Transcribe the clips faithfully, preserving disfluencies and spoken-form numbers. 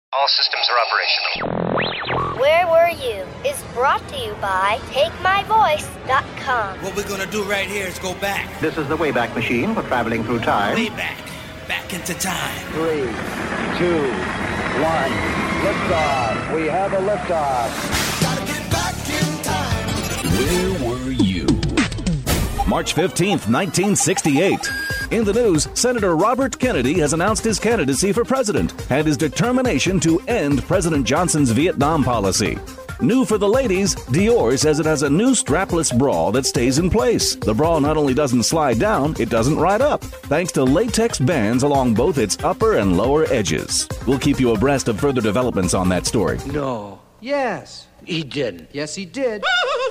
All systems are operational. Where Were You is brought to you by Take My Voice dot com. What we're gonna do right here is go back. This is the Wayback Machine for traveling through time. Way back. Back into time. Three, two, one. Liftoff. We have a liftoff. Gotta get back in time. Where were you? March fifteenth, nineteen sixty-eight. In the news, Senator Robert Kennedy has announced his candidacy for president and his determination to end President Johnson's Vietnam policy. New for the ladies, Dior says it has a new strapless bra that stays in place. The bra not only doesn't slide down, it doesn't ride up, thanks to latex bands along both its upper and lower edges. We'll keep you abreast of further developments on that story. No. Yes. He didn't. Yes, he did.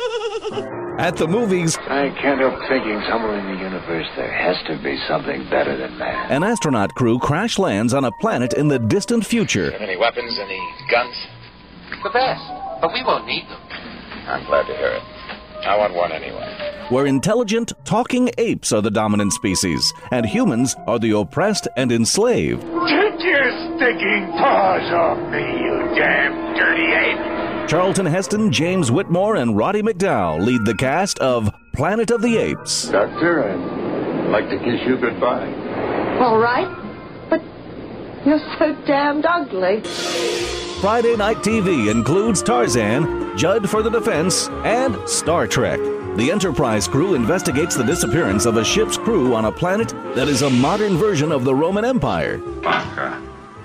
At the movies, I can't help thinking somewhere in the universe there has to be something better than man. an astronaut crew crash lands on a planet in the distant future. Any weapons, any guns? The best, but we won't need them. I'm glad to hear it. I want one anyway. Where intelligent, talking apes are the dominant species, and humans are the oppressed and enslaved. Take your sticking paws off me, you damn dirty ape! Charlton Heston, James Whitmore, and Roddy McDowall lead the cast of Planet of the Apes. Doctor, I'd like to kiss you goodbye. All right, but you're so damned ugly. Friday Night T V includes Tarzan, Judd for the Defense, and Star Trek. The Enterprise crew investigates the disappearance of a ship's crew on a planet that is a modern version of the Roman Empire. Buck, uh,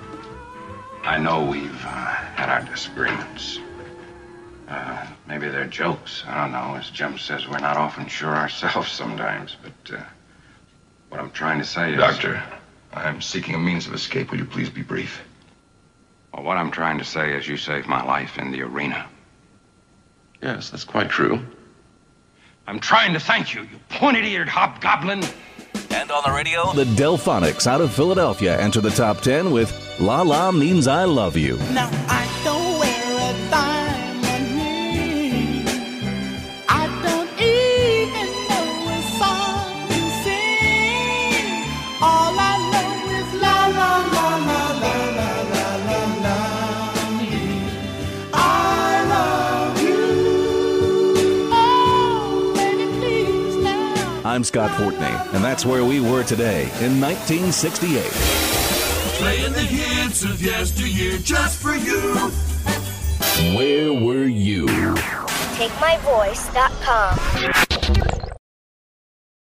I know we've uh, had our disagreements. Uh, maybe they're jokes. I don't know. As Jim says, we're not often sure ourselves sometimes. But uh, what I'm trying to say is... Doctor, I'm seeking a means of escape. Will you please be brief? Well, what I'm trying to say is you saved my life in the arena. Yes, that's quite true. I'm trying to thank you, you pointed-eared hobgoblin. And on the radio, the Delphonics out of Philadelphia enter the top ten with La La Means I Love You. Now I don't wear a diamond ring. I don't even know a song to sing. All I know is la la la la la la la la la me. I love you. Oh, baby, please now. I'm Scott Fortney, and that's where we were today in nineteen sixty-eight. Playing the hits of yesteryear just for you. Where were you? Take My Voice dot com.